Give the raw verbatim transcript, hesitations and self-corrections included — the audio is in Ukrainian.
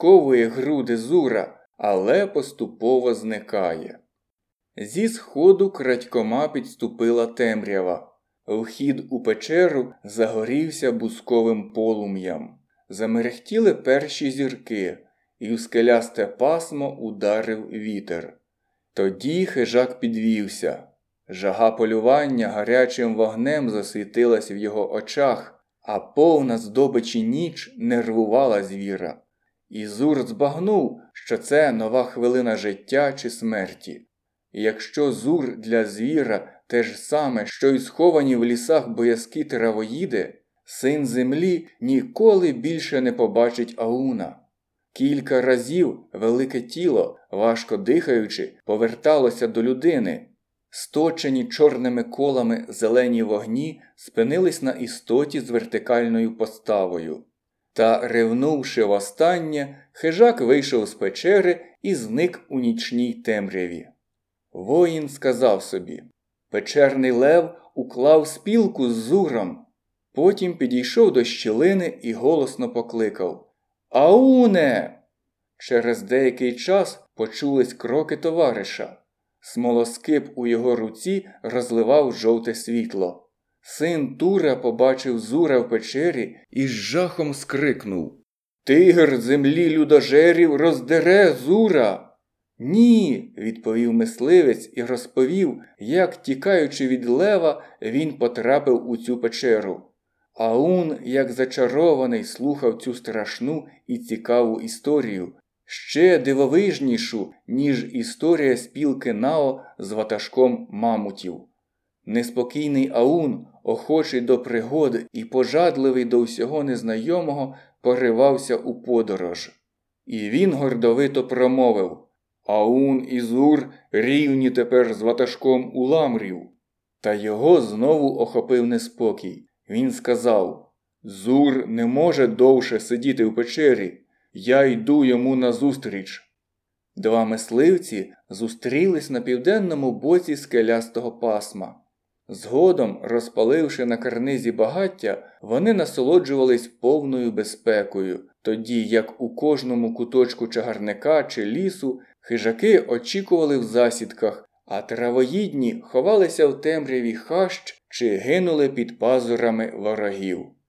сковує груди Зура, але поступово зникає. Зі сходу крадькома підступила темрява. Вхід у печеру загорівся бусковим полум'ям. Замерехтіли перші зірки, і в скелясте пасмо ударив вітер. Тоді хижак підвівся. Жага полювання гарячим вогнем засвітилась в його очах, а повна здобичі ніч нервувала звіра. І Зур збагнув, що це нова хвилина життя чи смерті. І якщо Зур для звіра те ж саме, що й сховані в лісах боязкі травоїди, син землі ніколи більше не побачить Ауна. Кілька разів велике тіло, важко дихаючи, поверталося до людини. Сточені чорними колами зелені вогні спинились на істоті з вертикальною поставою. Та, ревнувши востаннє, хижак вийшов з печери і зник у нічній темряві. Воїн сказав собі: печерний лев уклав спілку з Зуром. Потім підійшов до щілини і голосно покликав: «Ауне!» Через деякий час почулись кроки товариша. Смолоскип у його руці розливав жовте світло. Син Тура побачив Зура в печері і з жахом скрикнув: «Тигр землі людожерів роздере Зура!» «Ні!» – відповів мисливець і розповів, як, тікаючи від лева, він потрапив у цю печеру. Аун, як зачарований, слухав цю страшну і цікаву історію, ще дивовижнішу, ніж історія спілки Нао з ватажком мамутів. Неспокійний Аун, охочий до пригод і пожадливий до всього незнайомого, поривався у подорож. І він гордовито промовив: «Аун і Зур рівні тепер з ватажком уламрів». Та його знову охопив неспокій. Він сказав: «Зур не може довше сидіти в печері. Я йду йому назустріч». Два мисливці зустрілись на південному боці скелястого пасма. Згодом, розпаливши на карнизі багаття, вони насолоджувались повною безпекою, тоді як у кожному куточку чагарника чи лісу хижаки очікували в засідках, а травоїдні ховалися в темряві хащ чи гинули під пазурами ворогів.